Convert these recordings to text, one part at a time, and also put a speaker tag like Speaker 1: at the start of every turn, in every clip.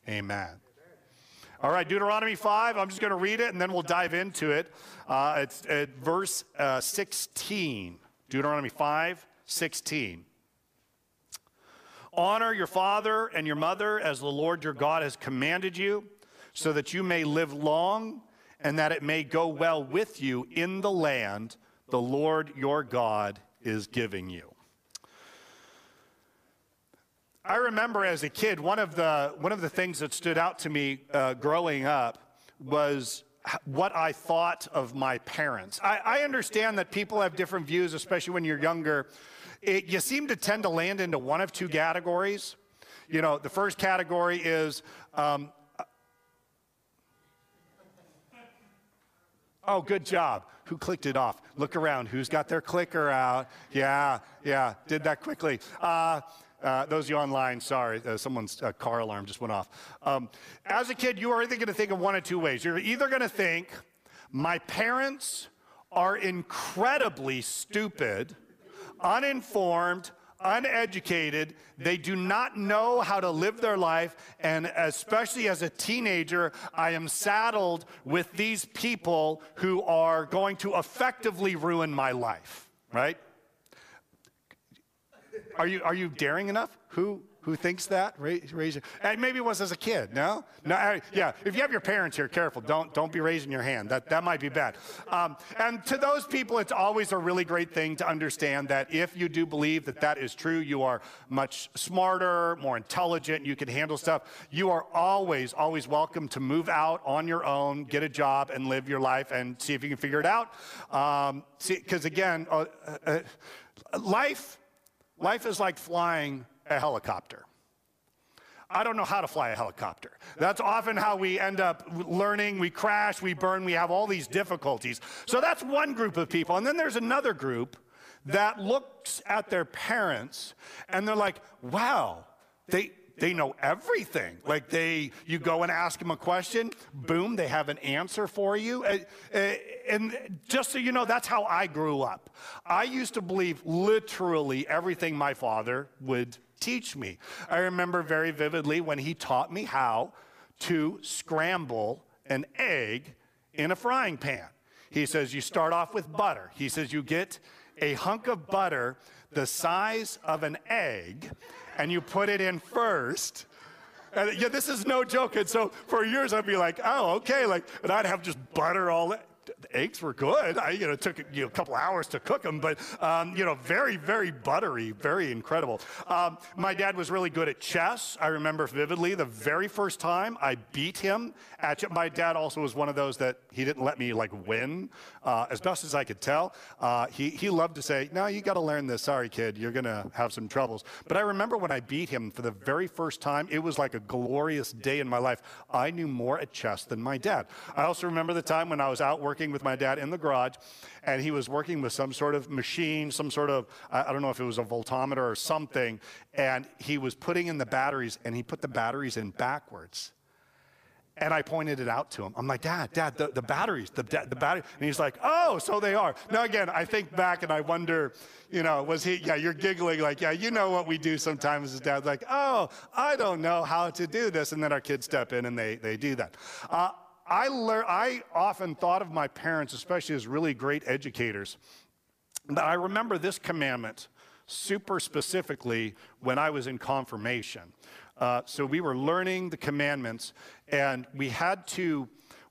Speaker 1: Amen. All right, Deuteronomy 5, I'm just going to read it and then we'll dive into it. It's at verse 16. Deuteronomy 5:16. Honor your father and your mother as the Lord your God has commanded you, so that you may live long and that it may go well with you in the land the Lord your God is giving you. I remember as a kid, one of the things that stood out to me growing up was what I thought of my parents. I understand that people have different views, especially when you're younger. You seem to tend to land into one of two categories. You know, the first category is, oh, good job. Who clicked it off? Look around. Who's got their clicker out? Yeah, did that quickly. Those of you online, sorry, someone's car alarm just went off. As a kid, you are either going to think of one of two ways. You're either going to think, my parents are incredibly stupid, uninformed, uneducated. They do not know how to live their life, and especially as a teenager, I am saddled with these people who are going to effectively ruin my life, right? Are you daring enough? Who thinks that? Raise your, and maybe it was as a kid. No. Yeah. If you have your parents here, careful. Don't be raising your hand. That might be bad. And to those people, it's always a really great thing to understand that if you do believe that is true, you are much smarter, more intelligent. You can handle stuff. You are always welcome to move out on your own, get a job, and live your life, and see if you can figure it out. Because again, Life is like flying a helicopter. I don't know how to fly a helicopter. That's often how we end up learning. We crash, we burn, we have all these difficulties. So that's one group of people. And then there's another group that looks at their parents and they're like, wow, they know everything. Like you go and ask them a question, boom, they have an answer for you. And just so you know, that's how I grew up. I used to believe literally everything my father would teach me. I remember very vividly when he taught me how to scramble an egg in a frying pan. He says, you start off with butter. He says, you get a hunk of butter the size of an egg, and you put it in first. And yeah, this is no joke. And so for years I'd be like, oh, okay. And I'd have just butter all that. The eggs were good. It took a couple hours to cook them, but very, very buttery, very incredible. My dad was really good at chess. I remember vividly the very first time I beat him at chess. My dad also was one of those that he didn't let me win, as best as I could tell. He loved to say, no, you got to learn this. Sorry, kid, you're going to have some troubles. But I remember when I beat him for the very first time, it was like a glorious day in my life. I knew more at chess than my dad. I also remember the time when I was out working with my dad in the garage, and he was working with some sort of machine, some sort of, I don't know if it was a voltometer or something, and he was putting in the batteries, and he put the batteries in backwards. And I pointed it out to him. I'm like, Dad, the batteries, the battery. And he's like, oh, so they are. Now, again, I think back and I wonder, was he, yeah, you're giggling like, yeah, you know what we do sometimes as dads, like, oh, I don't know how to do this. And then our kids step in and they do that. I often thought of my parents, especially as really great educators, but I remember this commandment super specifically when I was in confirmation. So we were learning the commandments, and we had to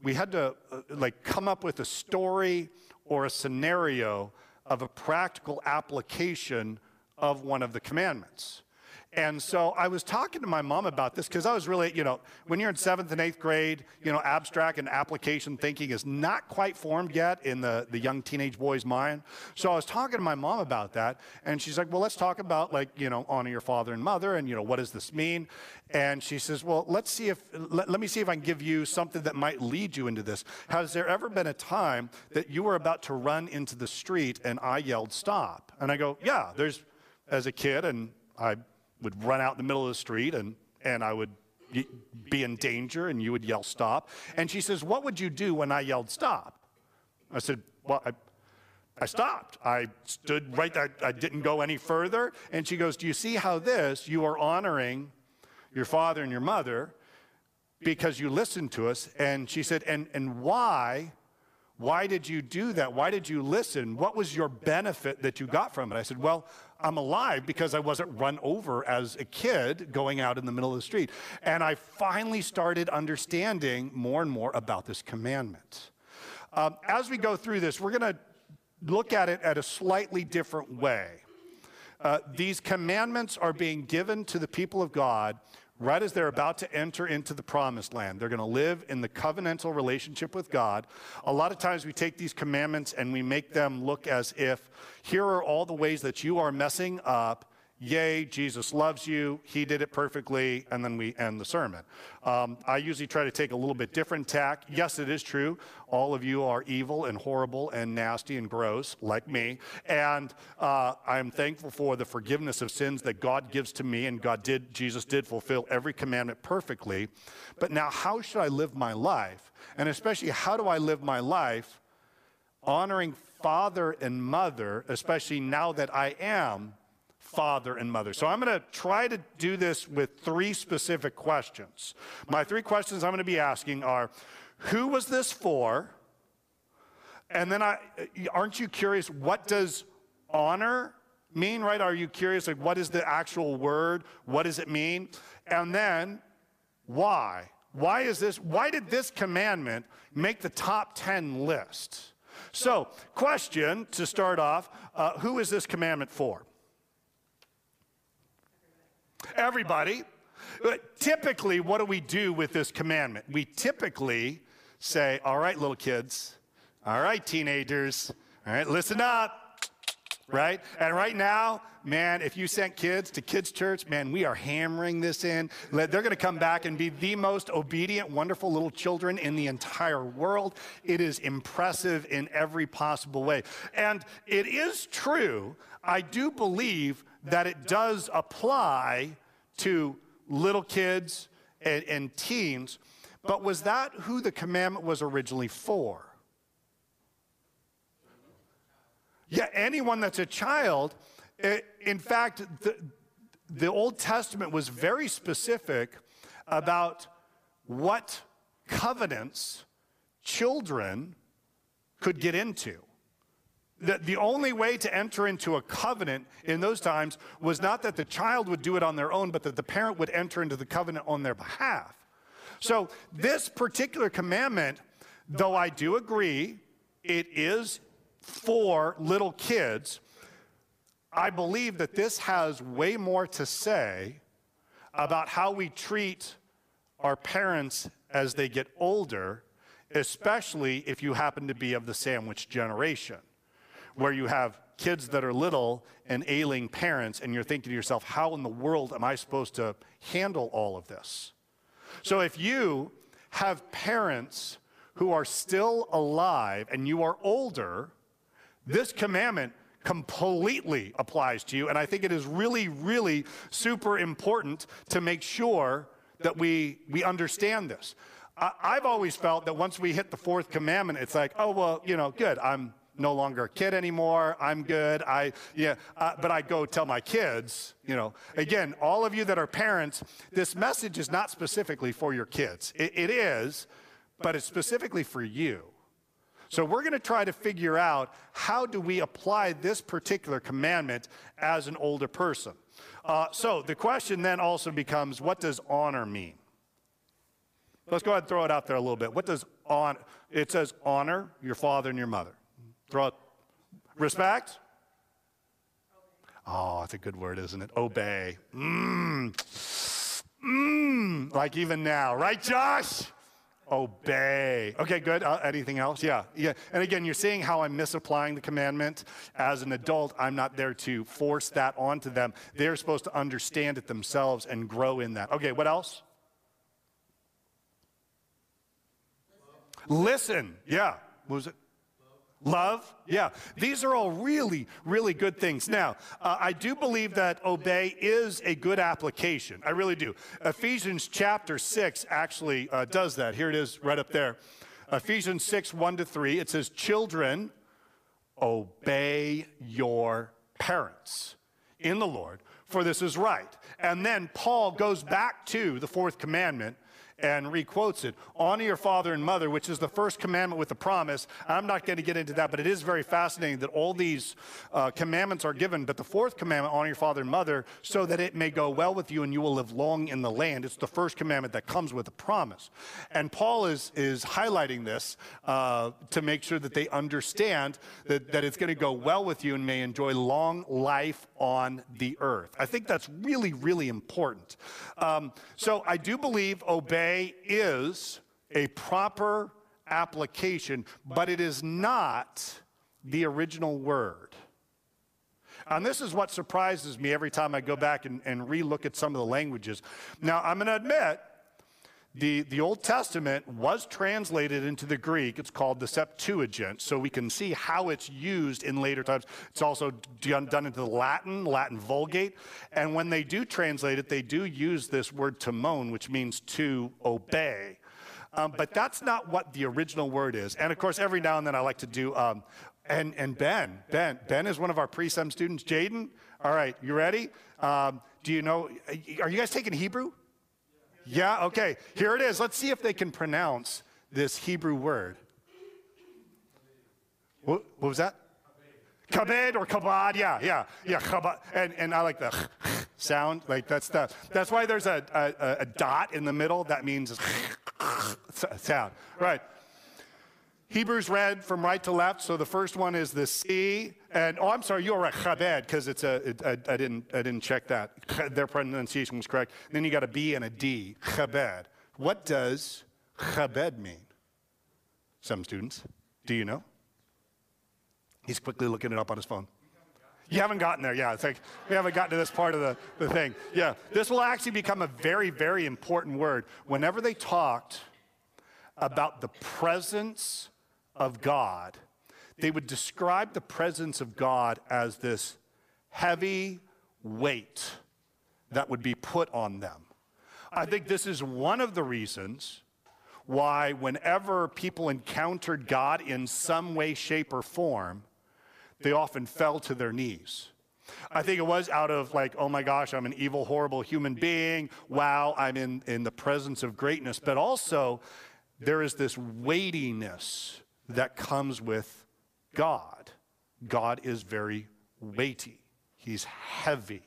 Speaker 1: come up with a story or a scenario of a practical application of one of the commandments. And so I was talking to my mom about this because I was really, when you're in 7th and 8th grade, abstract and application thinking is not quite formed yet in the young teenage boy's mind. So I was talking to my mom about that, and she's like, well, let's talk about honor your father and mother, and what does this mean? And she says, well, let me see if I can give you something that might lead you into this. Has there ever been a time that you were about to run into the street and I yelled stop? And I go, yeah, as a kid, and I would run out in the middle of the street and I would be in danger and you would yell stop. And she says, what would you do when I yelled stop? I said, well, I stopped. I stood right there. I didn't go any further. And she goes, do you see how you are honoring your father and your mother because you listened to us. And she said, and why? Why did you do that? Why did you listen? What was your benefit that you got from it? I said, well, I'm alive because I wasn't run over as a kid going out in the middle of the street. And I finally started understanding more and more about this commandment. As we go through this, we're going to look at it at a slightly different way. These commandments are being given to the people of God right as they're about to enter into the promised land. They're going to live in the covenantal relationship with God. A lot of times we take these commandments and we make them look as if, here are all the ways that you are messing up. Yay, Jesus loves you, he did it perfectly, and then we end the sermon. I usually try to take a little bit different tack. Yes, it is true. All of you are evil and horrible and nasty and gross, like me. And I'm thankful for the forgiveness of sins that God gives to me, and Jesus did fulfill every commandment perfectly. But now, how should I live my life? And especially, how do I live my life honoring father and mother, especially now that I am father and mother? So I'm going to try to do this with 3 specific questions. My 3 questions I'm going to be asking are, who was this for? And then aren't you curious, what does honor mean, right? Are you curious, like, what is the actual word? What does it mean? And then why? Why did this commandment make the top 10 list? So, question to start off, who is this commandment for? Everybody. But typically, what do we do with this commandment? We typically say, all right, little kids, all right, teenagers, all right, listen up, right? And right now, man, if you sent kids to kids' church, man, we are hammering this in. They're going to come back and be the most obedient, wonderful little children in the entire world. It is impressive in every possible way. And it is true, I do believe that it does apply to little kids and teens, but was that who the commandment was originally for? Yeah, anyone that's a child. In fact, the Old Testament was very specific about what covenants children could get into. The only way to enter into a covenant in those times was not that the child would do it on their own, but that the parent would enter into the covenant on their behalf. So this particular commandment, though I do agree it is for little kids, I believe that this has way more to say about how we treat our parents as they get older, especially if you happen to be of the sandwich generation, where you have kids that are little and ailing parents, and you're thinking to yourself, how in the world am I supposed to handle all of this? So if you have parents who are still alive and you are older, this commandment completely applies to you, and I think it is really, really super important to make sure that we understand this. I've always felt that once we hit the 4th commandment, it's like, oh, well, good, I'm no longer a kid anymore, I'm good, but I go tell my kids, again, all of you that are parents, this message is not specifically for your kids. It is, but it's specifically for you. So we're going to try to figure out, how do we apply this particular commandment as an older person? So the question then also becomes, what does honor mean? Let's go ahead and throw it out there a little bit. What does honor? It says honor your father and your mother. Throw it. Respect? Oh, that's a good word, isn't it? Obey. Like even now, right, Josh? Obey. Okay, good. Anything else? Yeah. And again, you're seeing how I'm misapplying the commandment. As an adult, I'm not there to force that onto them. They're supposed to understand it themselves and grow in that. Okay, what else? Listen. Yeah. What was it? Love, yeah. These are all really, really good things. Now, I do believe that obey is a good application. I really do. Ephesians chapter 6 actually does that. Here it is right up there. Ephesians 6, 1-3. It says, children, obey your parents in the Lord, for this is right. And then Paul goes back to the 4th commandment, and re-quotes it. Honor your father and mother, which is the first commandment with a promise. I'm not going to get into that, but it is very fascinating that all these commandments are given. But the fourth commandment, honor your father and mother, so that it may go well with you and you will live long in the land. It's the first commandment that comes with a promise. And Paul is highlighting this to make sure that they understand that it's going to go well with you and may enjoy long life on the earth. I think that's really, really important. So I do believe obey is a proper application, but it is not the original word. And this is what surprises me every time I go back and re-look at some of the languages. Now, I'm going to admit, the Old Testament was translated into the Greek. It's called the Septuagint, so we can see how it's used in later times. It's also done into the Latin Vulgate. And when they do translate it, they do use this word timon, which means to obey. But that's not what the original word is. And of course, every now and then I like to do, and Ben is one of our pre-sem students. Jaden, all right, you ready? Do you know, are you guys taking Hebrew? Yeah, okay, here it is. Let's see if they can pronounce this Hebrew word. What was that? Kabed or kabad, yeah, kabad. And I like the sound, like that's why there's a dot in the middle. That means sound, right? Hebrews read from right to left, so the first one is the C, and I'm sorry, you're right, chabed, because I didn't check that. Their pronunciation was correct. Then you got a B and a D, chabed. What does chabed mean? Some students, do you know? He's quickly looking it up on his phone. You haven't gotten there, yeah. It's like we haven't gotten to this part of the thing. Yeah, this will actually become a very, very important word. Whenever they talked about the presence of God, they would describe the presence of God as this heavy weight that would be put on them. I think this is one of the reasons why whenever people encountered God in some way, shape, or form, they often fell to their knees. I think it was out of like, oh my gosh, I'm an evil, horrible human being. Wow, I'm in the presence of greatness. But also, there is this weightiness that comes with God. God is very weighty. He's heavy.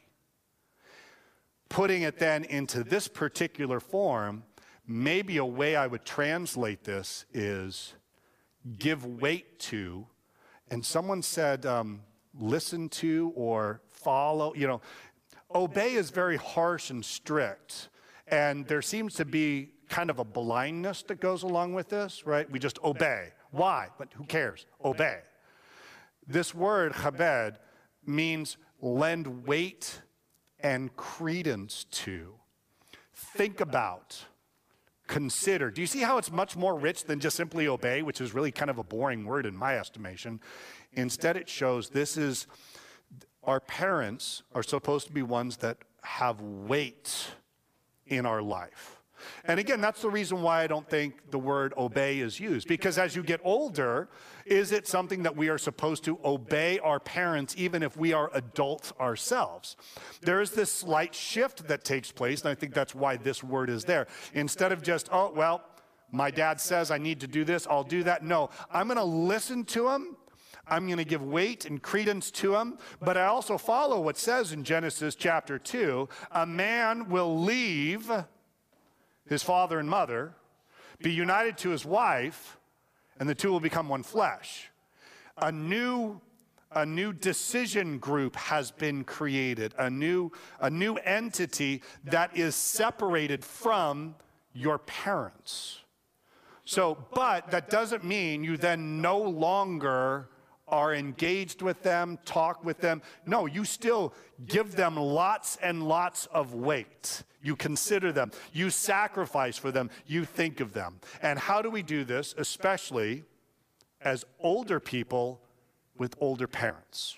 Speaker 1: Putting it then into this particular form, maybe a way I would translate this is give weight to, and someone said listen to or follow. You know, obey is very harsh and strict, and there seems to be kind of a blindness that goes along with this, right? We just obey. Why? But who cares? Obey. This word, chabed, means lend weight and credence to. Think about, consider. Do you see how it's much more rich than just simply obey, which is really kind of a boring word in my estimation? Instead, it shows this is, our parents are supposed to be ones that have weight in our life. And again, that's the reason why I don't think the word obey is used. Because as you get older, is it something that we are supposed to obey our parents even if we are adults ourselves? There is this slight shift that takes place, and I think that's why this word is there. Instead of just, oh, well, my dad says I need to do this, I'll do that. No, I'm going to listen to him. I'm going to give weight and credence to him. But I also follow what says in Genesis chapter 2, a man will leave his father and mother, be united to his wife, and the two will become one flesh. A new decision group has been created, a new entity that is separated from your parents. So, but that doesn't mean you then no longer are engaged with them, talk with them. No, you still give them lots and lots of weight. You consider them. You sacrifice for them. You think of them. And how do we do this, especially as older people with older parents?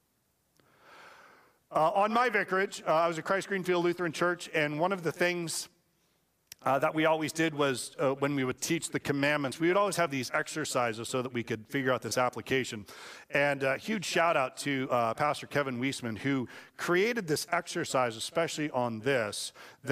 Speaker 1: On my vicarage, I was at Christ Greenfield Lutheran Church, and one of the things that we always did was when we would teach the commandments, we would always have these exercises so that we could figure out this application. And a huge shout out to Pastor Kevin Wiesman, who created this exercise, especially on this, that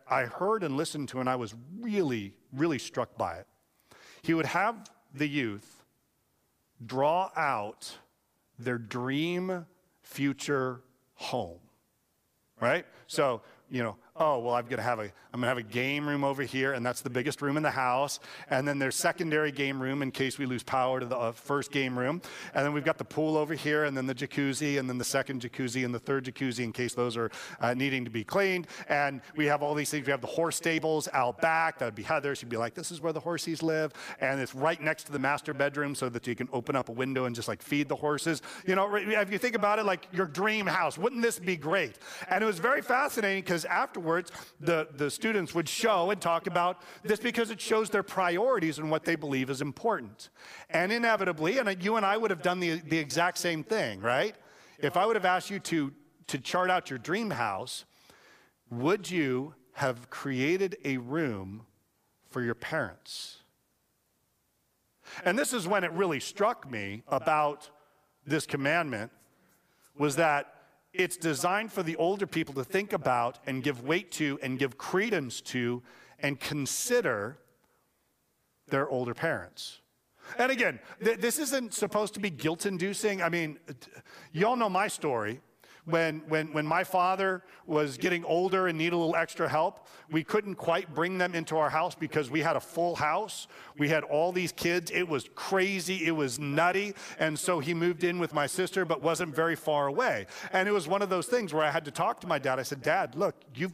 Speaker 1: I heard and listened to, and I was really, really struck by it. He would have the youth draw out their dream future home, right? So, oh, well, I'm gonna have a game room over here, and that's the biggest room in the house. And then there's secondary game room in case we lose power to the first game room. And then we've got the pool over here, and then the jacuzzi, and then the second jacuzzi, and the third jacuzzi in case those are needing to be cleaned. And we have all these things. We have the horse stables out back. That'd be Heather. She'd be like, this is where the horsies live. And it's right next to the master bedroom so that you can open up a window and just like feed the horses. If you think about it, like your dream house, wouldn't this be great? And it was very fascinating because afterwards, the students would show and talk about this because it shows their priorities and what they believe is important. And inevitably, and you and I would have done the exact same thing, right? If I would have asked you to chart out your dream house, would you have created a room for your parents? And this is when it really struck me about this commandment, was that it's designed for the older people to think about and give weight to and give credence to and consider their older parents. And again, this isn't supposed to be guilt-inducing. I mean, y'all know my story. When my father was getting older and needed a little extra help, we couldn't quite bring them into our house because we had a full house. We had all these kids. It was crazy. It was nutty. And so he moved in with my sister, but wasn't very far away. And it was one of those things where I had to talk to my dad. I said, Dad, look,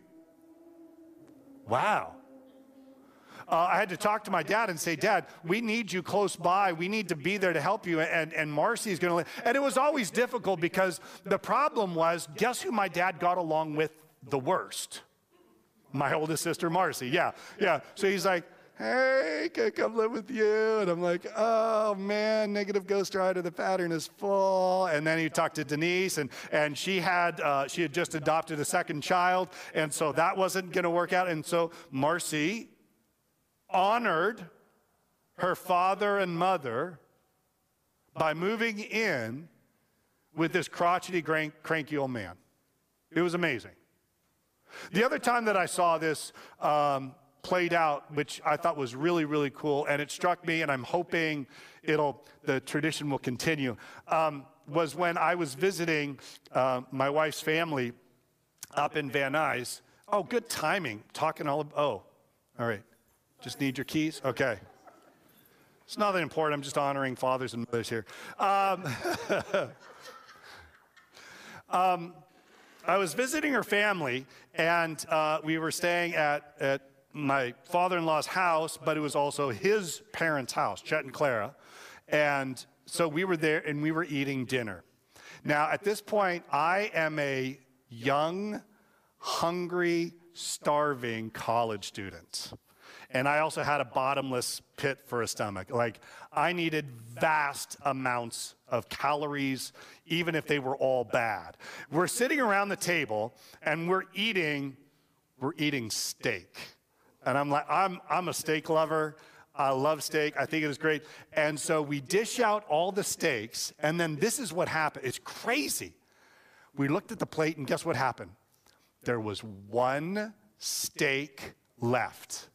Speaker 1: wow. I had to talk to my dad and say, Dad, we need you close by. We need to be there to help you. And Marcy's going to live. And it was always difficult because the problem was, guess who my dad got along with the worst? My oldest sister, Marcy. Yeah. So he's like, hey, can I come live with you? And I'm like, oh, man, negative ghost rider, the pattern is full. And then he talked to Denise, and she had just adopted a second child. And so that wasn't going to work out. And so Marcy honored her father and mother by moving in with this crotchety, cranky old man. It was amazing. The other time that I saw this played out, which I thought was really, really cool, and it struck me, and I'm hoping the tradition will continue, was when I was visiting my wife's family up in Van Nuys. Oh, good timing, all right. Just need your keys? Okay. It's nothing important. I'm just honoring fathers and mothers here. I was visiting her family, and we were staying at my father-in-law's house, but it was also his parents' house, Chet and Clara. And so we were there, and we were eating dinner. Now, at this point, I am a young, hungry, starving college student. And I also had a bottomless pit for a stomach. Like, I needed vast amounts of calories, even if they were all bad. We're sitting around the table, and we're eating steak. And I'm like, I'm a steak lover. I love steak. I think it is great. And so we dish out all the steaks, and then this is what happened. It's crazy. We looked at the plate, and guess what happened? There was one steak left.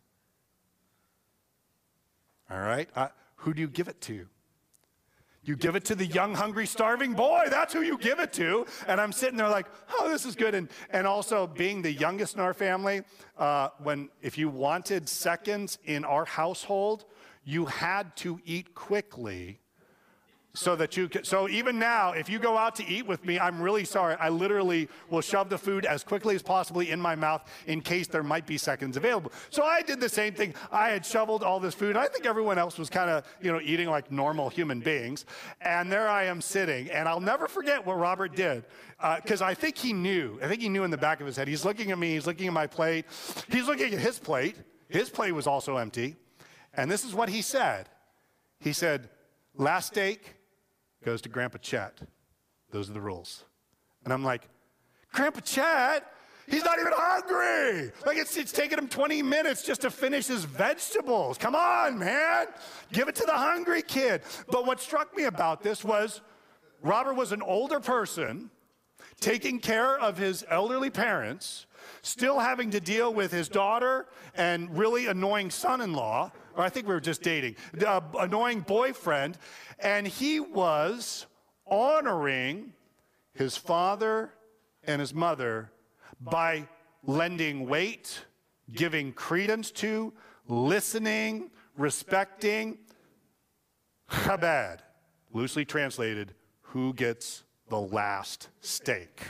Speaker 1: All right? Who do you give it to? You give it to the young, hungry, starving boy. That's who you give it to. And I'm sitting there like, oh, this is good. And also, being the youngest in our family, if you wanted seconds in our household, you had to eat quickly so that you could. So even now, if you go out to eat with me, I'm really sorry. I literally will shove the food as quickly as possibly in my mouth in case there might be seconds available. So I did the same thing. I had shoveled all this food. I think everyone else was kind of, eating like normal human beings. And there I am sitting. And I'll never forget what Robert did, because I think he knew. I think he knew in the back of his head. He's looking at me. He's looking at my plate. He's looking at his plate. His plate was also empty. And this is what he said. He said, last steak goes to Grandpa Chet. Those are the rules. And I'm like, Grandpa Chet? He's not even hungry. Like, it's taken him 20 minutes just to finish his vegetables. Come on, man. Give it to the hungry kid. But what struck me about this was Robert was an older person taking care of his elderly parents, still having to deal with his daughter and really annoying son-in-law, or I think we were just dating, annoying boyfriend, and he was honoring his father and his mother by lending weight, giving credence to, listening, respecting. Chabad, loosely translated, who gets the last steak?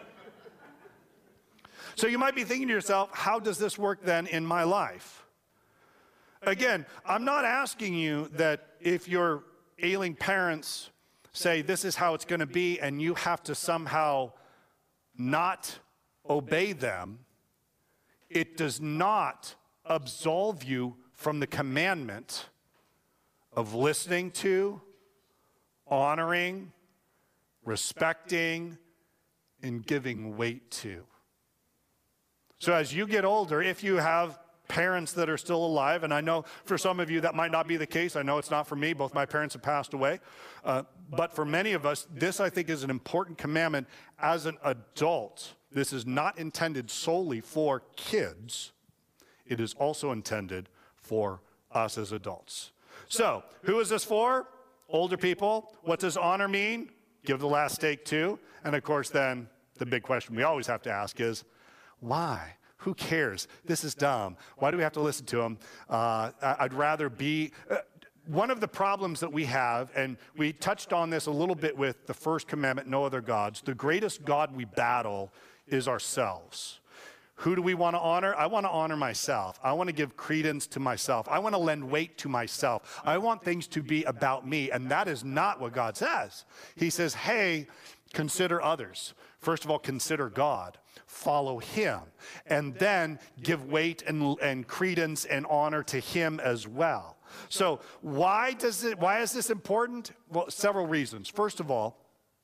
Speaker 1: So you might be thinking to yourself, how does this work then in my life? Again, I'm not asking you that if your ailing parents say this is how it's going to be and you have to somehow not obey them. It does not absolve you from the commandment of listening to, honoring, respecting, and giving weight to. So as you get older, if you have parents that are still alive, and I know for some of you that might not be the case. I know it's not for me. Both my parents have passed away. But for many of us, this I think is an important commandment as an adult. This is not intended solely for kids. It is also intended for us as adults. So, who is this for? Older people. What does honor mean? Give the last steak to. And of course then, the big question we always have to ask is, why? Who cares? This is dumb. Why do we have to listen to him? I'd rather be... one of the problems that we have, and we touched on this a little bit with the first commandment, no other gods, the greatest God we battle is ourselves. Who do we want to honor? I want to honor myself. I want to give credence to myself. I want to lend weight to myself. I want things to be about me, and that is not what God says. He says, hey, consider others. First of all, consider God. Follow him, and then give weight and credence and honor to him as well. So why is this important? Well, several reasons. First of all,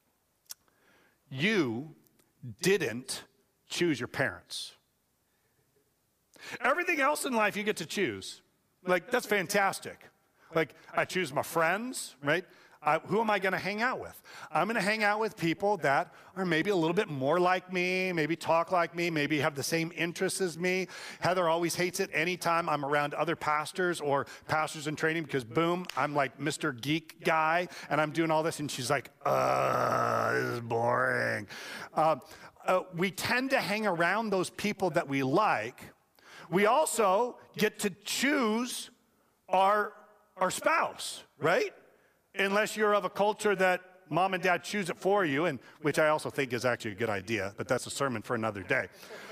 Speaker 1: you didn't choose your parents. Everything else in life you get to choose. Like, that's fantastic. Like, I choose my friends, right? Who am I going to hang out with? I'm going to hang out with people that are maybe a little bit more like me, maybe talk like me, maybe have the same interests as me. Heather always hates it anytime I'm around other pastors or pastors in training because, boom, I'm like Mr. Geek guy, and I'm doing all this, and she's like, this is boring. We tend to hang around those people that we like. We also get to choose our spouse, right? Unless you're of a culture that mom and dad choose it for you, and which I also think is actually a good idea, but that's a sermon for another day.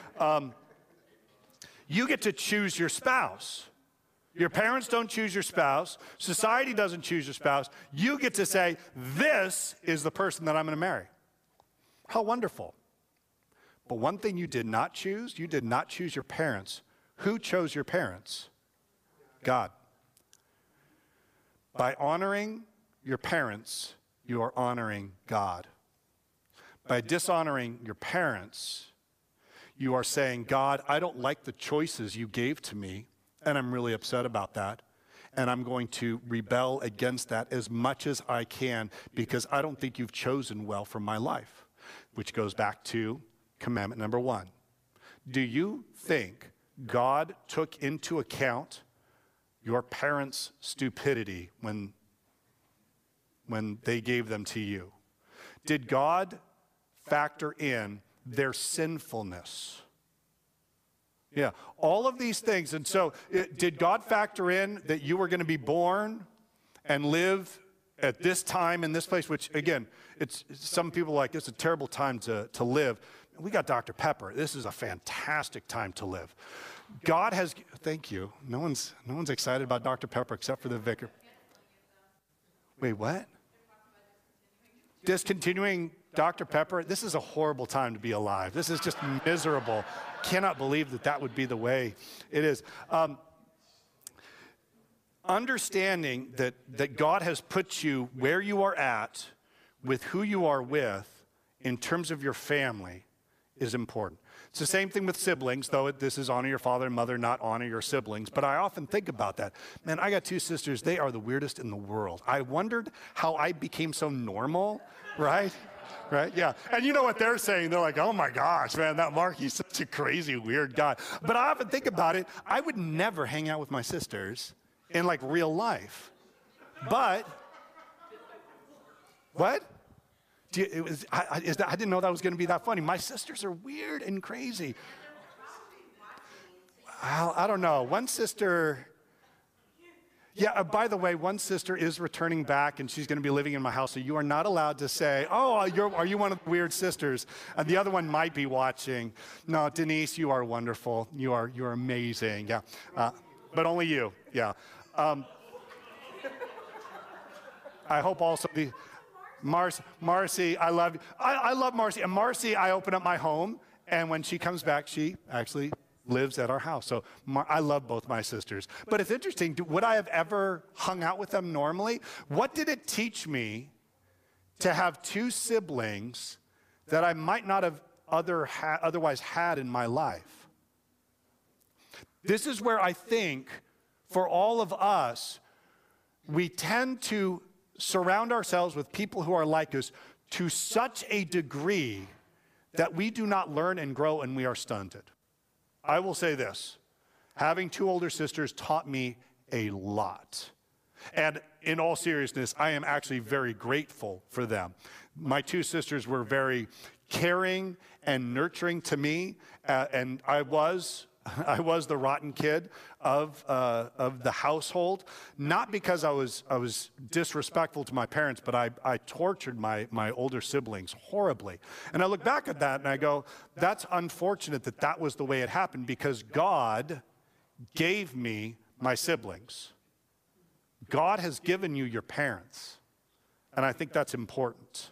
Speaker 1: You get to choose your spouse. Your parents don't choose your spouse. Society doesn't choose your spouse. You get to say, this is the person that I'm going to marry. How wonderful. But one thing you did not choose your parents. Who chose your parents? God. By honoring your parents, you are honoring God. By dishonoring your parents, you are saying, God, I don't like the choices you gave to me, and I'm really upset about that, and I'm going to rebel against that as much as I can because I don't think you've chosen well for my life, which goes back to commandment number 1. Do you think God took into account your parents' stupidity when they gave them to you? Did God factor in their sinfulness? Yeah, all of these things. And so did God factor in that you were going to be born and live at this time in this place, which again, it's some people are like, it's a terrible time to live. We got Dr. Pepper. This is a fantastic time to live. God has, thank you. No one's excited about Dr. Pepper except for the vicar. Wait, what? Discontinuing Dr. Pepper? This is a horrible time to be alive. This is just miserable. Cannot believe that would be the way it is. Understanding that God has put you where you are at with who you are with in terms of your family is important. It's the same thing with siblings, though this is honor your father and mother, not honor your siblings. But I often think about that. Man, I got 2 sisters. They are the weirdest in the world. I wondered how I became so normal, right? right? Yeah. And you know what they're saying? They're like, oh my gosh, man, that Mark, he's such a crazy, weird guy. But I often think about it. I would never hang out with my sisters in like real life. But, what? I didn't know that was going to be that funny. My sisters are weird and crazy. I don't know. One sister, by the way, one sister is returning back, and she's going to be living in my house, so you are not allowed to say, oh, are you one of the weird sisters? And the other one might be watching. No, Denise, you are wonderful. You're amazing. Yeah, but only you. Yeah. I hope also Marcy, I love you. I love Marcy. And Marcy, I open up my home, and when she comes back, she actually lives at our house. So I love both my sisters. But it's interesting, would I have ever hung out with them normally? What did it teach me to have two siblings that I might not have otherwise had in my life? This is where I think for all of us, we tend to surround ourselves with people who are like us to such a degree that we do not learn and grow and we are stunted. I will say this, having two older sisters taught me a lot. And in all seriousness, I am actually very grateful for them. My two sisters were very caring and nurturing to me, and I was the rotten kid of the household, not because I was disrespectful to my parents, but I tortured my older siblings horribly. And I look back at that and I go, that's unfortunate that was the way it happened, because God gave me my siblings. God has given you your parents, and I think that's important.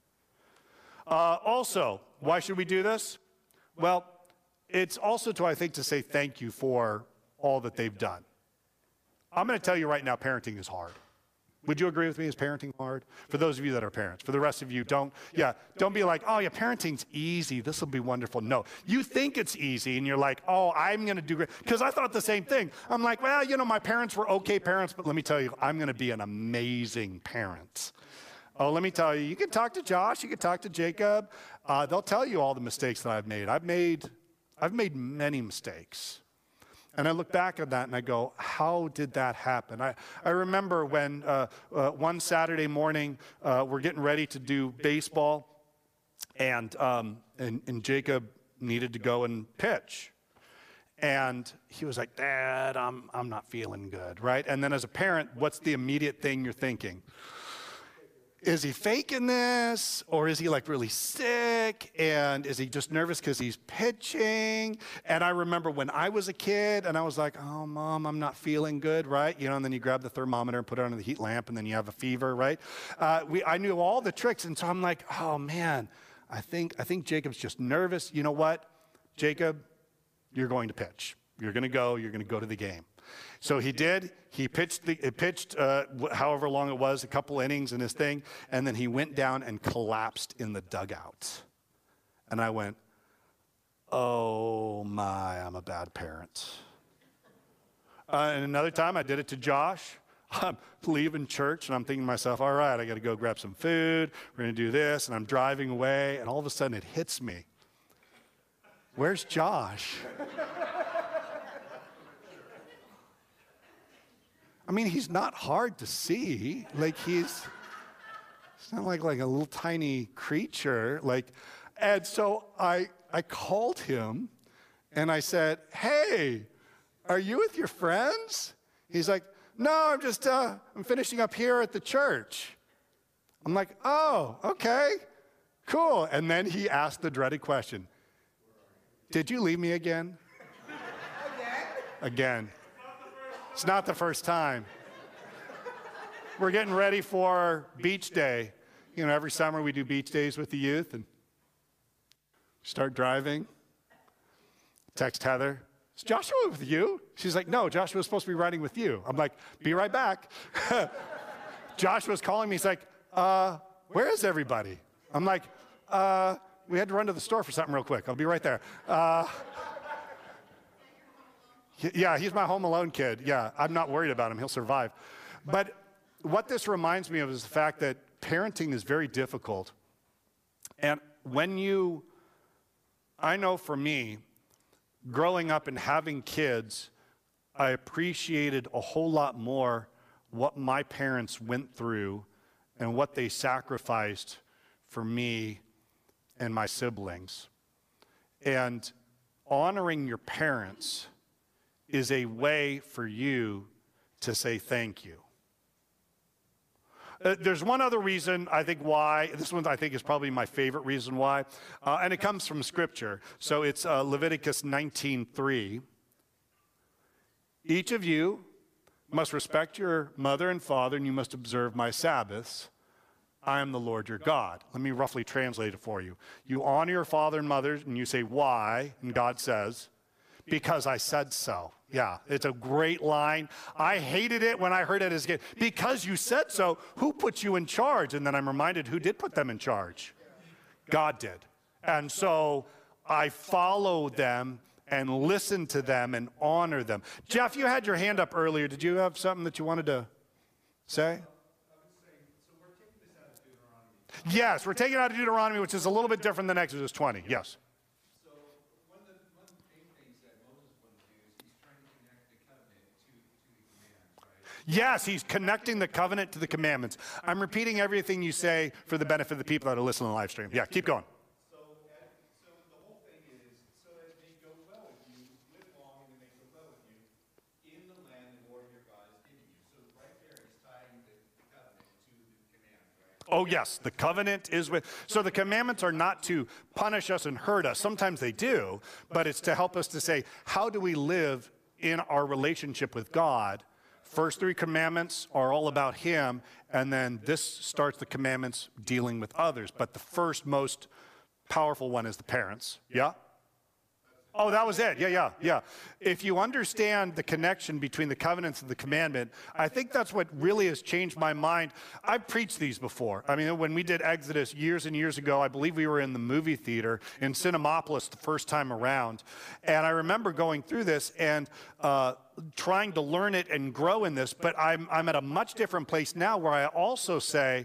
Speaker 1: Also, why should we do this? Well, it's also to say thank you for all that they've done. I'm going to tell you right now, parenting is hard. Would you agree with me? Is parenting hard? For those of you that are parents. For the rest of you, don't be like, oh yeah, parenting's easy. This will be wonderful. No, you think it's easy and you're like, oh, I'm going to do great. Because I thought the same thing. I'm like, well, my parents were okay parents, but let me tell you, I'm going to be an amazing parent. Oh, let me tell you, you can talk to Josh, you can talk to Jacob. They'll tell you all the mistakes that I've made. I've made many mistakes. And I look back at that and I go, how did that happen? I remember when one Saturday morning, we're getting ready to do baseball, and Jacob needed to go and pitch. And he was like, Dad, I'm not feeling good, right? And then as a parent, what's the immediate thing you're thinking? Is he faking this, or is he like really sick, and is he just nervous because he's pitching? And I remember when I was a kid and I was like, oh, Mom, I'm not feeling good, right? And then you grab the thermometer and put it under the heat lamp, and then you have a fever, right? I knew all the tricks, and so I'm like, oh man, I think Jacob's just nervous. You know what, Jacob, you're going to pitch. You're going to go to the game. So he did. He pitched however long it was, a couple innings in his thing, and then he went down and collapsed in the dugout. And I went, oh my, I'm a bad parent. And another time I did it to Josh. I'm leaving church and I'm thinking to myself, all right, I got to go grab some food. We're going to do this. And I'm driving away, and all of a sudden it hits me. Where's Josh? I mean, he's not hard to see. Like it's not like a little tiny creature. And so I called him and I said, hey, are you with your friends? He's like, no, I'm just, I'm finishing up here at the church. I'm like, oh, okay, cool. And then he asked the dreaded question, did you leave me again? Again. It's not the first time. We're getting ready for beach day. Every summer we do beach days with the youth, and start driving. Text Heather, is Joshua with you? She's like, no, Joshua's supposed to be riding with you. I'm like, be right back. Joshua's calling me. He's like, where is everybody? I'm like, we had to run to the store for something real quick. I'll be right there. Yeah, he's my home alone kid. Yeah, I'm not worried about him. He'll survive. But what this reminds me of is the fact that parenting is very difficult. And I know for me, growing up and having kids, I appreciated a whole lot more what my parents went through and what they sacrificed for me and my siblings. And honoring your parents is a way for you to say thank you. There's one other reason I think why, this one I think is probably my favorite reason why, and it comes from Scripture. So it's Leviticus 19:3. Each of you must respect your mother and father, and you must observe my Sabbaths. I am the Lord your God. Let me roughly translate it for you. You honor your father and mother, and you say, why? And God says, because I said so. Yeah, it's a great line. I hated it when I heard it as a kid. Because you said so, who put you in charge? And then I'm reminded who did put them in charge? God did. And so I follow them and listen to them and honor them. Jeff, you had your hand up earlier. Did you have something that you wanted to say? Yes, we're taking it out of Deuteronomy, which is a little bit different than Exodus 20. Yes.
Speaker 2: So one main things that Moses wanted to do is he's trying to connect the covenant to the commands, right?
Speaker 1: Yes, he's connecting the covenant to the commandments. I'm repeating everything you say for the benefit of the people that are listening to the live stream. Yeah, keep going.
Speaker 2: So the whole thing is so that it may go well with you, live long, and it may go well with you in the land the Lord your God is giving you. So right there, he's tying the covenant to the command, right?
Speaker 1: Oh, yes, the covenant is with. So the commandments are not to punish us and hurt us. Sometimes they do, but it's to help us to say, how do we live in our relationship with God? First three commandments are all about him, and then this starts the commandments dealing with others. But the first most powerful one is the parents. Yeah? Oh, that was it. Yeah. If you understand the connection between the covenants and the commandment, I think that's what really has changed my mind. I've preached these before. I mean, when we did Exodus years and years ago, I believe we were in the movie theater in Cinemapolis the first time around. And I remember going through this and trying to learn it and grow in this, but I'm at a much different place now where I also say,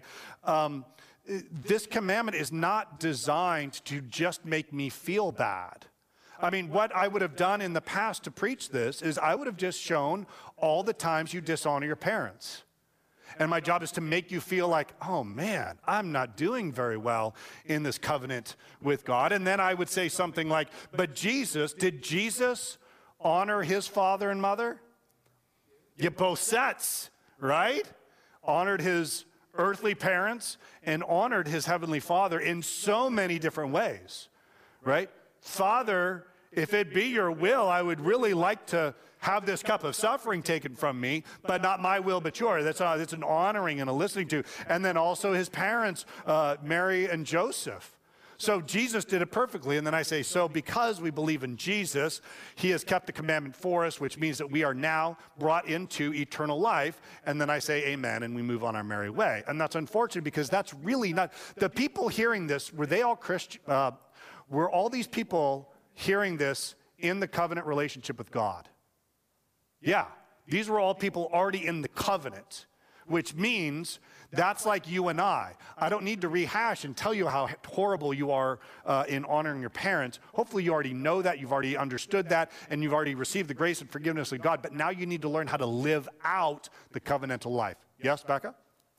Speaker 1: this commandment is not designed to just make me feel bad. I mean, what I would have done in the past to preach this is I would have just shown all the times you dishonor your parents. And my job is to make you feel like, oh man, I'm not doing very well in this covenant with God. And then I would say something like, but did Jesus honor his father and mother? You both sets, right? Honored his earthly parents and honored his heavenly Father in so many different ways, right? Father, if it be your will, I would really like to have this cup of suffering taken from me, but not my will, but yours. That's an honoring and a listening to. And then also his parents, Mary and Joseph. So Jesus did it perfectly. And then I say, so because we believe in Jesus, he has kept the commandment for us, which means that we are now brought into eternal life. And then I say amen, and we move on our merry way. And that's unfortunate because that's really not, the people hearing this, were they all Christian? Were all these people hearing this in the covenant relationship with God? Yeah, these were all people already in the covenant, which means that's like you and I. I don't need to rehash and tell you how horrible you are in honoring your parents. Hopefully you already know that, you've already understood that, and you've already received the grace and forgiveness of God, but now you need to learn how to live out the covenantal life. Yes, Becca?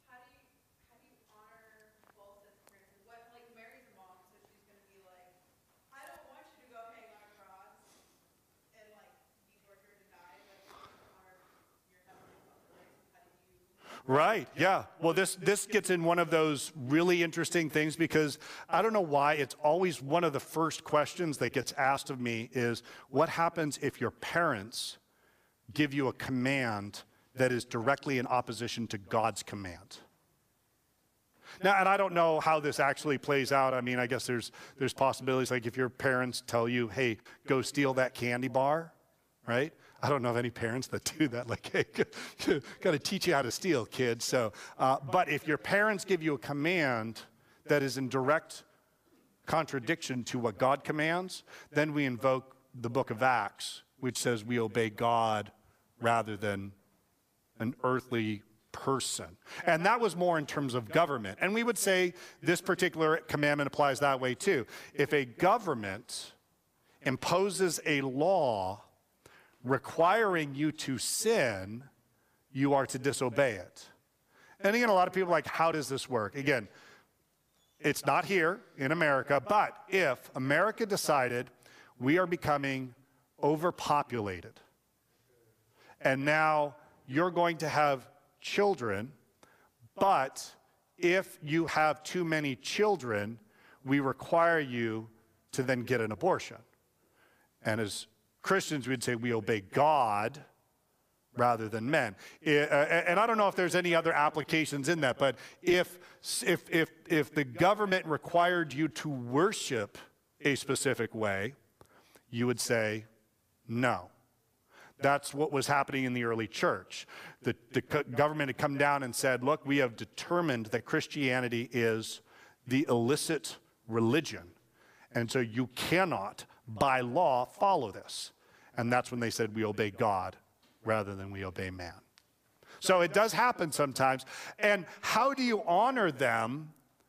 Speaker 1: Right, yeah. Well, this gets in one of those really interesting things because I don't know why it's always one of the first questions that gets asked of me is, what happens if your parents give you a command that is directly in opposition to God's command? Now, and I don't know how this actually plays out. I mean, I guess there's possibilities like if your parents tell you, hey, go steal that candy bar, right? I don't know of any parents that do that, like, hey, got to teach you how to steal, kid. So, but if your parents give you a command that is in direct contradiction to what God commands, then we invoke the book of Acts, which says we obey God rather than an earthly person. And that was more in terms of government. And we would say this particular commandment applies that way too. If a government imposes a law requiring you to sin, you are to disobey it. And again, a lot of people are like, how does this work? Again, it's not here in America, but if America decided we are becoming overpopulated, and now you're going to have children, but if you have too many children, we require you to then get an abortion. And as Christians, we'd say we obey God rather than men. And I don't know if there's any other applications in that, but if the government required you to worship a specific way, you would say no. That's what was happening in the early church. The government had come down and said, look, we have determined that Christianity is the illicit religion. And so you cannot, by law, follow this. And that's when they said we obey God rather than we obey man. So it does happen sometimes. And how do you honor them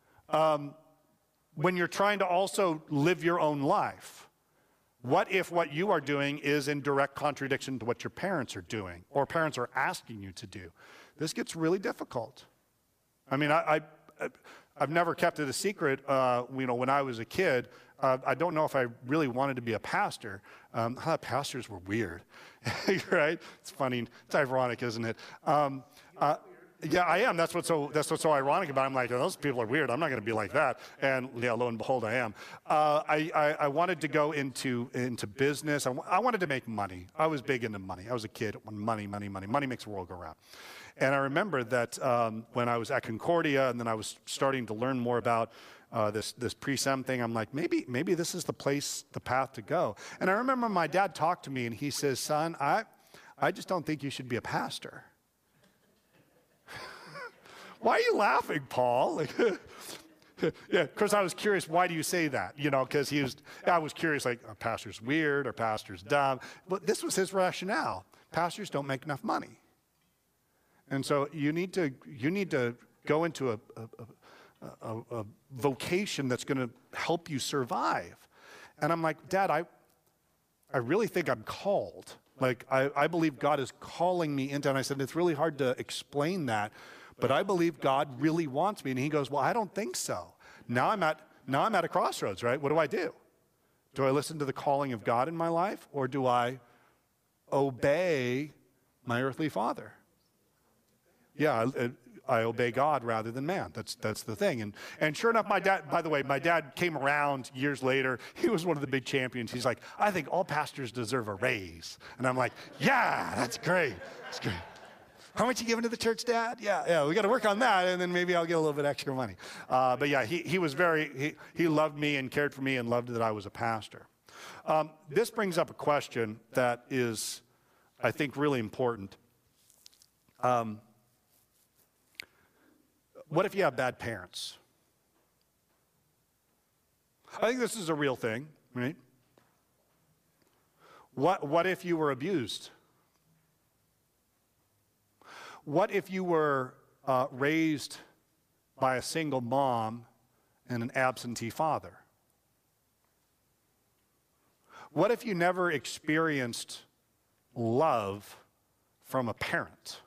Speaker 1: when you're trying to also live your own life? What if what you are doing is in direct contradiction to what your parents are doing or parents are asking you to do? This gets really difficult. I mean, I've never kept it a secret. When I was a kid, I don't know if I really wanted to be a pastor. I thought pastors were weird, right? It's funny. It's ironic, isn't it? Yeah, I am. That's what's so ironic about it. I'm like, oh, those people are weird. I'm not going to be like that. And yeah, lo and behold, I am. I wanted to go into business. I wanted to make money. I was big into money. I was a kid. Money. Money makes the world go round. And I remember that when I was at Concordia, and then I was starting to learn more about this pre-sem thing, I'm like, maybe this is the path to go. And I remember my dad talked to me, and he says, son, I just don't think you should be a pastor. Why are you laughing, Paul? Yeah, because I was curious, why do you say that? Because I was curious, like, are pastors weird? Are pastors dumb? But this was his rationale. Pastors don't make enough money. And so you need to go into a vocation that's going to help you survive. And I'm like, Dad, I really think I'm called. Like, I believe God is calling me into, and I said, it's really hard to explain that, but I believe God really wants me. And he goes, well, I don't think so. Now I'm at a crossroads, right? What do I do? Do I listen to the calling of God in my life, or do I obey my earthly father? Yeah, I obey God rather than man. That's the thing. And sure enough, my dad came around years later. He was one of the big champions. He's like, I think all pastors deserve a raise. And I'm like, yeah, that's great. That's great. How much you giving to the church, Dad? Yeah, we got to work on that, and then maybe I'll get a little bit extra money. But yeah, he was he loved me and cared for me and loved that I was a pastor. This brings up a question that is, I think, really important. What if you have bad parents? I think this is a real thing, right? What if you were abused? What if you were raised by a single mom and an absentee father? What if you never experienced love from a parent?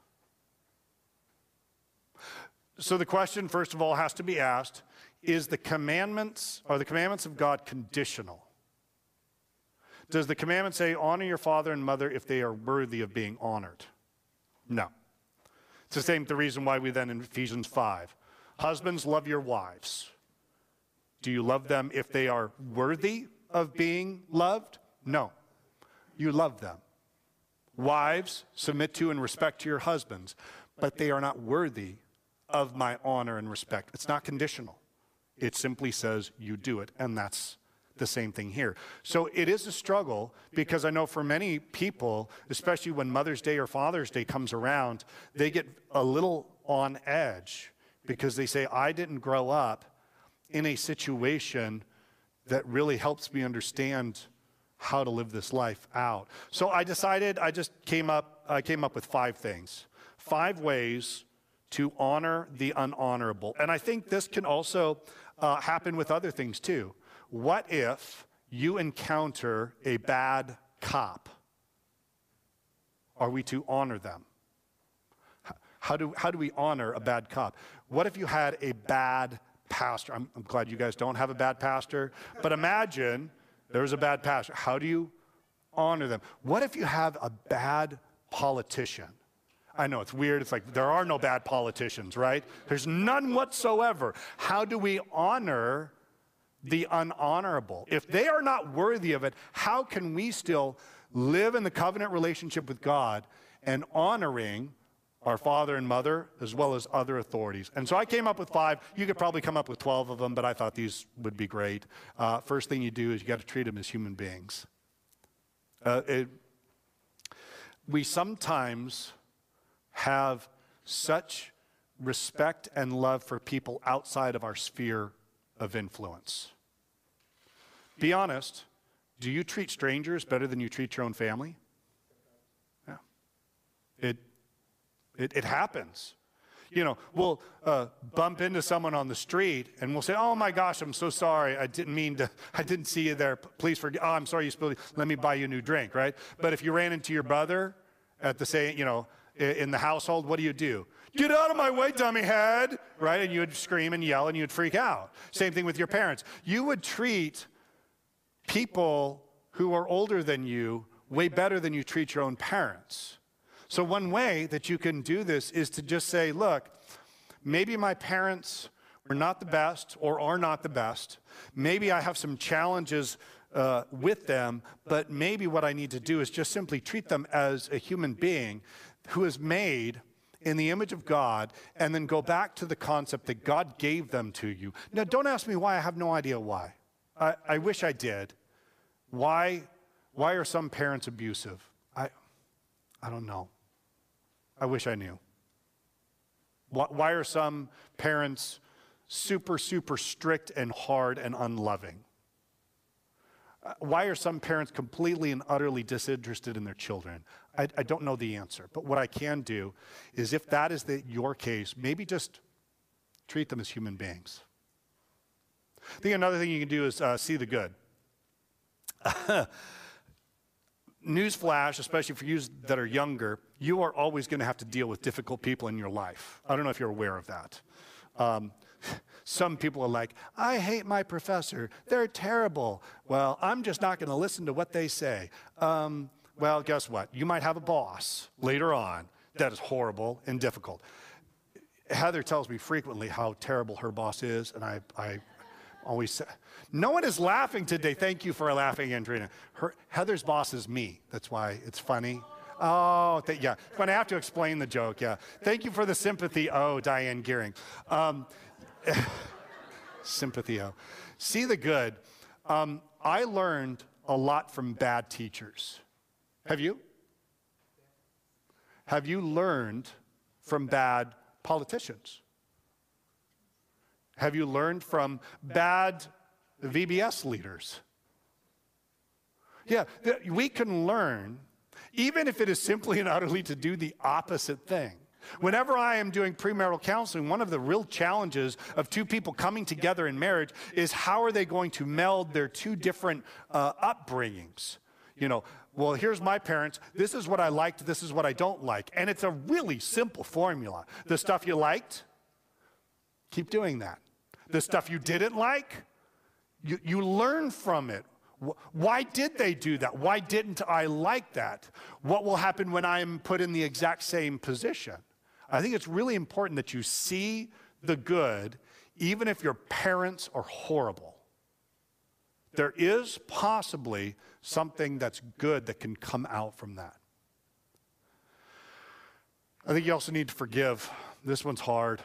Speaker 1: So the question, first of all, has to be asked, are the commandments of God conditional? Does the commandment say, honor your father and mother if they are worthy of being honored? No. It's the reason why we then in Ephesians 5, husbands, love your wives. Do you love them if they are worthy of being loved? No. You love them. Wives, submit to and respect your husbands, but they are not worthy of my honor and respect. It's not conditional. It simply says you do it, and that's the same thing here. So it is a struggle, because I know for many people, especially when Mother's Day or Father's Day comes around, they get a little on edge because they say, I didn't grow up in a situation that really helps me understand how to live this life out. So I decided, I came up with 5 things, 5 ways to honor the unhonorable. And I think this can also happen with other things too. What if you encounter a bad cop? Are we to honor them? How do we honor a bad cop? What if you had a bad pastor? I'm glad you guys don't have a bad pastor, but imagine there's a bad pastor. How do you honor them? What if you have a bad politician? I know it's weird. It's like there are no bad politicians, right? There's none whatsoever. How do we honor the unhonorable? If they are not worthy of it, how can we still live in the covenant relationship with God and honoring our father and mother as well as other authorities? And so I came up with 5. You could probably come up with 12 of them, but I thought these would be great. First thing you do is you got to treat them as human beings. We sometimes have such respect and love for people outside of our sphere of influence. Be honest, do you treat strangers better than you treat your own family? Yeah. It happens. You know, we'll bump into someone on the street and we'll say, oh my gosh, I'm so sorry. I didn't see you there. Please forgive. Oh, I'm sorry you spilled. Let me buy you a new drink, right? But if you ran into your brother at the same, in the household, what do? Get out of my way, dummy head, right? And you would scream and yell and you would freak out. Same thing with your parents. You would treat people who are older than you way better than you treat your own parents. So one way that you can do this is to just say, look, maybe my parents were not the best or are not the best. Maybe I have some challenges with them, but maybe what I need to do is just simply treat them as a human being who is made in the image of God, and then go back to the concept that God gave them to you. Now, don't ask me why. I have no idea why. I wish I did. Why are some parents abusive? I don't know. I wish I knew. Why are some parents super, super strict and hard and unloving? Why are some parents completely and utterly disinterested in their children? I don't know the answer. But what I can do is, if that is your case, maybe just treat them as human beings. I think another thing you can do is see the good. Newsflash, especially for you that are younger, you are always going to have to deal with difficult people in your life. I don't know if you're aware of that. Some people are like, I hate my professor. They're terrible. Well, I'm just not going to listen to what they say. Well, guess what? You might have a boss later on that is horrible and difficult. Heather tells me frequently how terrible her boss is, and I always say, no one is laughing today. Thank you for laughing, Andrina. Heather's boss is me. That's why it's funny. Oh, yeah. When I have to explain the joke, yeah. Thank you for the sympathy. Oh, Diane Gearing. Sympathy. Oh. See the good. I learned a lot from bad teachers. Have you? Have you learned from bad politicians? Have you learned from bad VBS leaders? Yeah, we can learn, even if it is simply and utterly to do the opposite thing. Whenever I am doing premarital counseling, one of the real challenges of two people coming together in marriage is how are they going to meld their two different upbringings? Well, here's my parents. This is what I liked. This is what I don't like. And it's a really simple formula. The stuff you liked, keep doing that. The stuff you didn't like, you learn from it. Why did they do that? Why didn't I like that? What will happen when I'm put in the exact same position? I think it's really important that you see the good, even if your parents are horrible. There is possibly something that's good that can come out from that. I think you also need to forgive. This one's hard.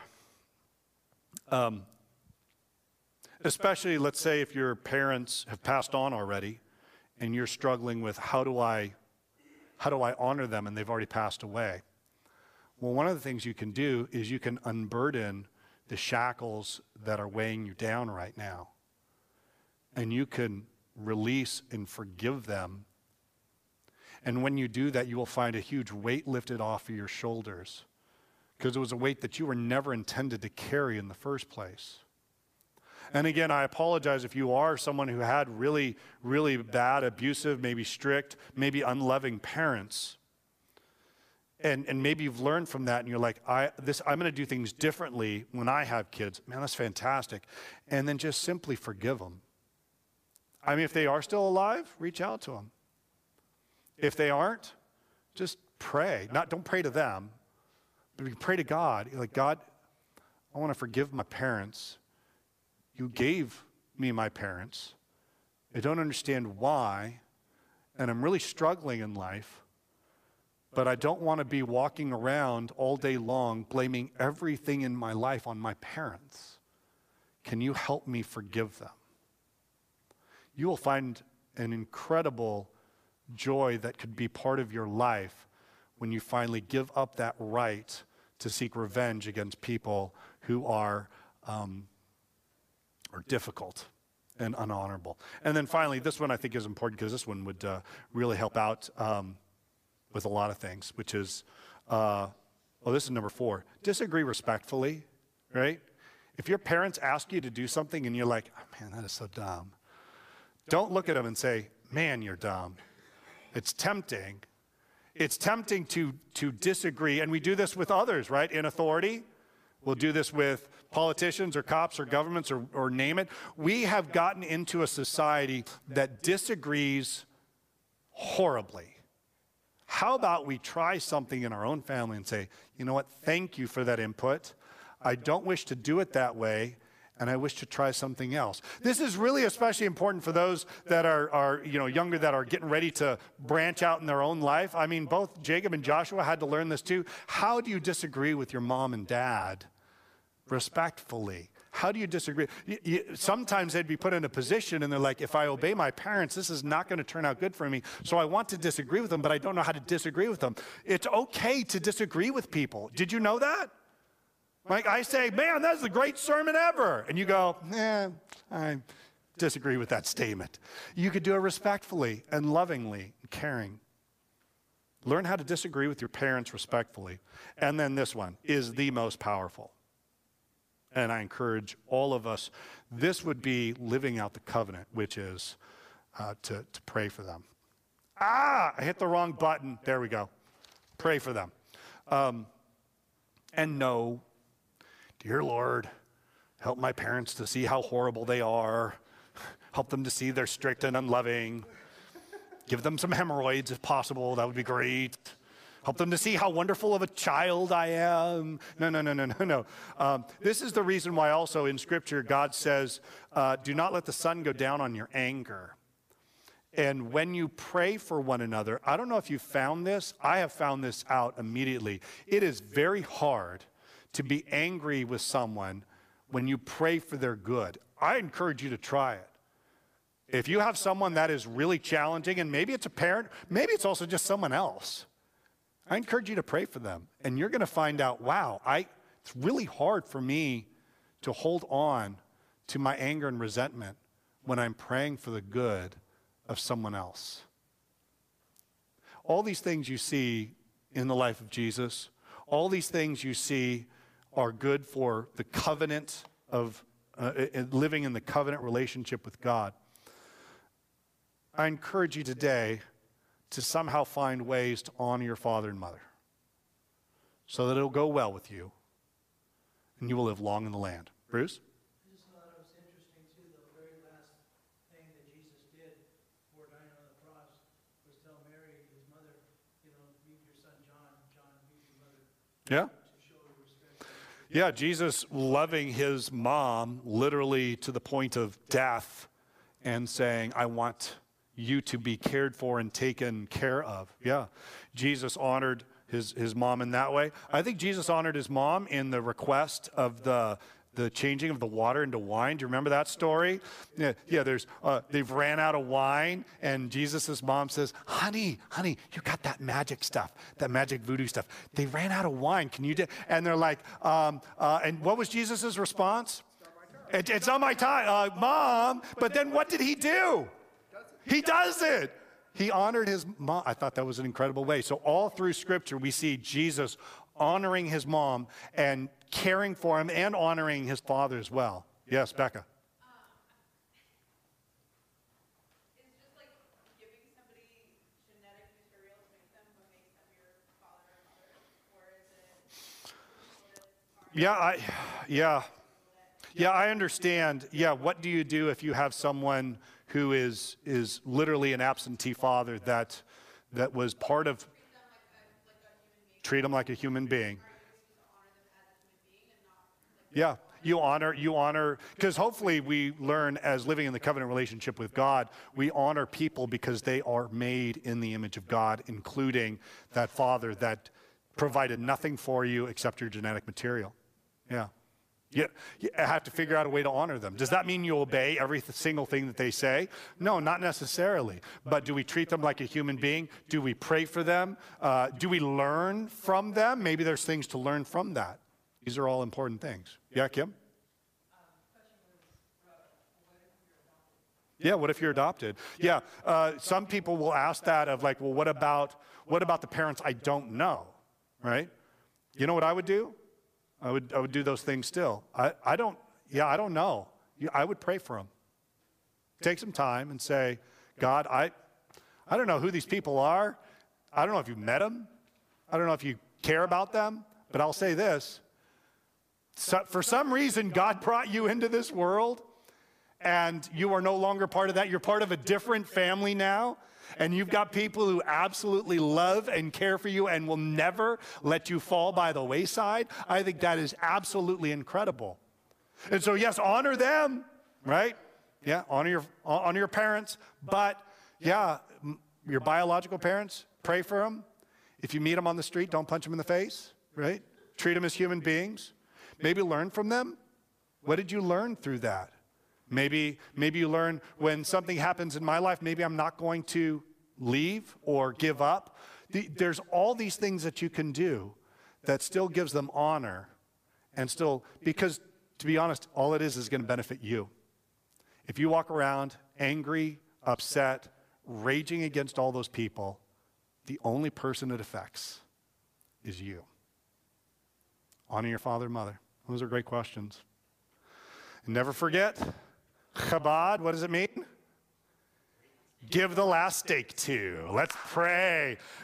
Speaker 1: Especially, let's say, if your parents have passed on already and you're struggling with how do I honor them and they've already passed away. Well, one of the things you can do is you can unburden the shackles that are weighing you down right now. And you can release and forgive them. And when you do that, you will find a huge weight lifted off of your shoulders. because it was a weight that you were never intended to carry in the first place. And again, I apologize if you are someone who had really, really bad, abusive, maybe strict, maybe unloving parents. And maybe you've learned from that and you're like, I'm going to do things differently when I have kids. Man, that's fantastic. And then just simply forgive them. I mean, if they are still alive, reach out to them. If they aren't, just pray. Don't pray to them, but you pray to God. You're like, God, I want to forgive my parents. You gave me my parents. I don't understand why, and I'm really struggling in life, but I don't want to be walking around all day long blaming everything in my life on my parents. Can you help me forgive them? You will find an incredible joy that could be part of your life when you finally give up that right to seek revenge against people who are difficult and unhonorable. And then finally, this one I think is important because this one would really help out with a lot of things, which is, this is number 4. Disagree respectfully, right? If your parents ask you to do something and you're like, oh man, that is so dumb, don't look at them and say, man, you're dumb. It's tempting. It's tempting to disagree, and we do this with others, right? In authority. We'll do this with politicians or cops or governments or name it. We have gotten into a society that disagrees horribly. How about we try something in our own family and say, you know what, thank you for that input. I don't wish to do it that way, and I wish to try something else. This is really especially important for those that are younger, that are getting ready to branch out in their own life. I mean, both Jacob and Joshua had to learn this too. How do you disagree with your mom and dad respectfully? How do you disagree? Sometimes they'd be put in a position and they're like, if I obey my parents, this is not going to turn out good for me. So I want to disagree with them, but I don't know how to disagree with them. It's okay to disagree with people. Did you know that? Like I say, man, that's the great sermon ever. And you go, I disagree with that statement. You could do it respectfully and lovingly and caring. Learn how to disagree with your parents respectfully. And then this one is the most powerful. And I encourage all of us, this would be living out the covenant, which is to pray for them. I hit the wrong button. There we go. Pray for them. And know, dear Lord, help my parents to see how horrible they are. Help them to see they're strict and unloving. Give them some hemorrhoids if possible. That would be great. Help them to see how wonderful of a child I am. No. This is the reason why also in Scripture God says, do not let the sun go down on your anger. And when you pray for one another, I don't know if you found this. I have found this out immediately. It is very hard to be angry with someone when you pray for their good. I encourage you to try it. If you have someone that is really challenging, and maybe it's a parent, maybe it's also just someone else, I encourage you to pray for them. And you're going to find out, wow, it's really hard for me to hold on to my anger and resentment when I'm praying for the good of someone else. All these things you see in the life of Jesus, all these things you see are good for the covenant of living in the covenant relationship with God. I encourage you today to somehow find ways to honor your father and mother so that it'll go well with you and you will live long in the land. Bruce?
Speaker 3: I just thought it was interesting, too, the very last thing that Jesus did before dying on the cross was tell Mary, his mother, meet your son John, meet your mother.
Speaker 1: Yeah.
Speaker 3: To show respect.
Speaker 1: Yeah, Jesus loving his mom literally to the point of death and saying, I want you to be cared for and taken care of. Yeah. Jesus honored his mom in that way. I think Jesus honored his mom in the request of the changing of the water into wine. Do you remember that story? Yeah, they've ran out of wine, and Jesus' mom says, honey, you got that magic stuff, that magic voodoo stuff. They ran out of wine. Can you do? And they're like, and what was Jesus' response? It's on my time, Mom. But then what did he do? He does it. He honored his mom. I thought that was an incredible way. So all through Scripture, we see Jesus honoring his mom and caring for him and honoring his father as well. Yes, Becca.
Speaker 4: Is just like giving somebody genetic material to make them what makes them your father or mother, or is it
Speaker 1: Yeah, I understand. Yeah, what do you do if you have someone who is literally an absentee father that was part of, treat them like a human being? Yeah, you honor, because hopefully we learn as living in the covenant relationship with God, we honor people because they are made in the image of God, including that father that provided nothing for you except your genetic material. Yeah. You have to figure out a way to honor them. Does that mean you obey every single thing that they say? No, not necessarily. But do we treat them like a human being? Do we pray for them? Do we learn from them? Maybe there's things to learn from that. These are all important things. Yeah, Kim? Yeah, what if you're adopted? Yeah, some people will ask that of like, well, what about the parents I don't know, right? You know what I would do? I would do those things still. I don't know. I would pray for them. Take some time and say, God, I don't know who these people are. I don't know if you met them. I don't know if you care about them, but I'll say this. So, for some reason, God brought you into this world, and you are no longer part of that. You're part of a different family now, and you've got people who absolutely love and care for you and will never let you fall by the wayside. I think that is absolutely incredible. And so, yes, honor them, right? Yeah, honor your parents, but yeah, your biological parents, pray for them. If you meet them on the street, don't punch them in the face, right? Treat them as human beings. Maybe learn from them. What did you learn through that? Maybe you learn when something happens in my life, maybe I'm not going to leave or give up. There's all these things that you can do that still gives them honor and still, because to be honest, all it is going to benefit you. If you walk around angry, upset, raging against all those people, the only person it affects is you. Honor your father and mother. Those are great questions. And never forget, Chabad, what does it mean? Give the last steak to. Let's pray.